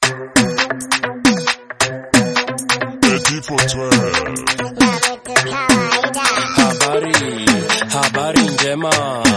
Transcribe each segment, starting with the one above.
Habari njema,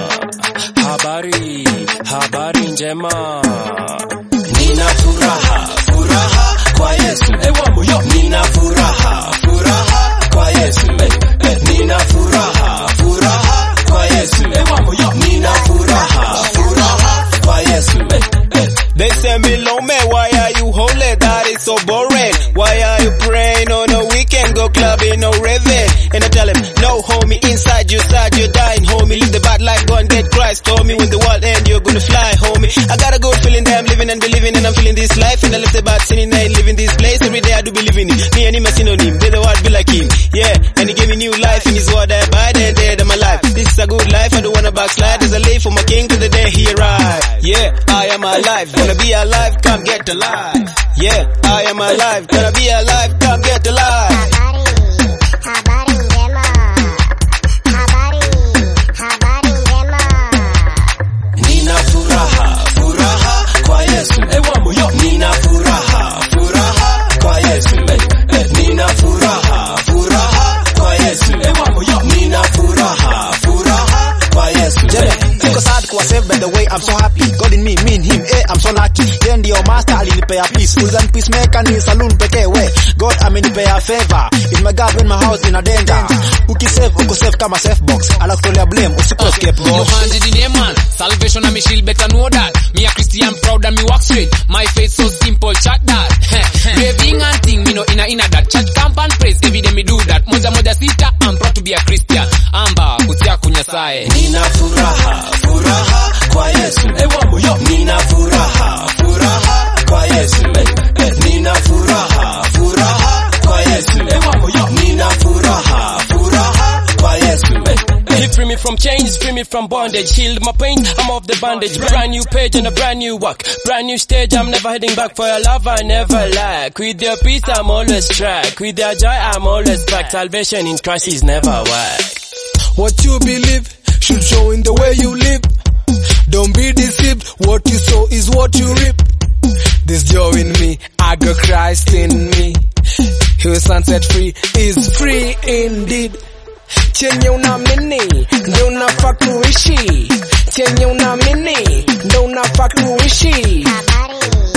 habari njema. Nina furaha kwa Yesu. Nina furaha kwa Yesu. Nina furaha kwa Yesu. Nina furaha kwa Yesu. They say me low man, why are you holy? That is so boring. Why are you praying on a weekend? Go clubbing, no raving. And I tell him, no homie, inside you sad, you're dying, homie. Live the bad life, go and get Christ, homie. When the world ends, you're gonna fly, homie. I got a good feeling that I'm living and believing, and I'm feeling this life. And I left the bad sinning, I ain't living this place. Every day I do believe in it. Me and him a synonym, may the world be like him. Yeah, and he gave me new life, in his word I abide, and dead I'm alive. This is a good life, I don't wanna backslide. There's a life for my king to the day he arrives. Yeah, I am alive, gonna be alive, come get alive. Yeah, I am alive, gonna be alive, come get alive. Habari njema, habari njema. Nina furaha kwa Yesu. Nina furaha kwa Yesu. Nina furaha kwa Yesu. Nina furaha kwa Yesu. Siko sad kuwa saved by the way I'm so happy. God in me, me in him, I'm so lucky. Yeye ndio master alinipea peace. Ulizan peacemaker ni saloon pekee we. God amenipea favor. In my God when my house in a danger. Ukisave uko safe kama safe box. Alakutolea blame usiko scapegoat. Your hands in the name man. Salvation and me shield better know that. Me a Christian proud and me walk straight. My faith so simple chat that. Raving and thing me no inna that. Church camp and praise every day me do that. Moja sita I'm proud to be a Christian. Amba kutia kunyasae. Nina furaha kwa Yesu. Nina furaha kwa Yesu. Nina furaha kwa Yesu. Nina furaha kwa Yesu. He free me from chains, free me from bondage, healed my pain, I'm off the bandage. Brand new page and a brand new walk, brand new stage, I'm never heading back. For your love I never lack, with your peace I'm always track, with your joy I'm always back. Salvation in Christ is never whack. What you believe should show in the way you live. Don't be deceived, what you sow is what you reap. This joy in me, I got Christ in me. He was set free, is free indeed. Chenye unaamini ndio unafaa kuishi. Chenye unaamini ndio unafaa kuishi. Habari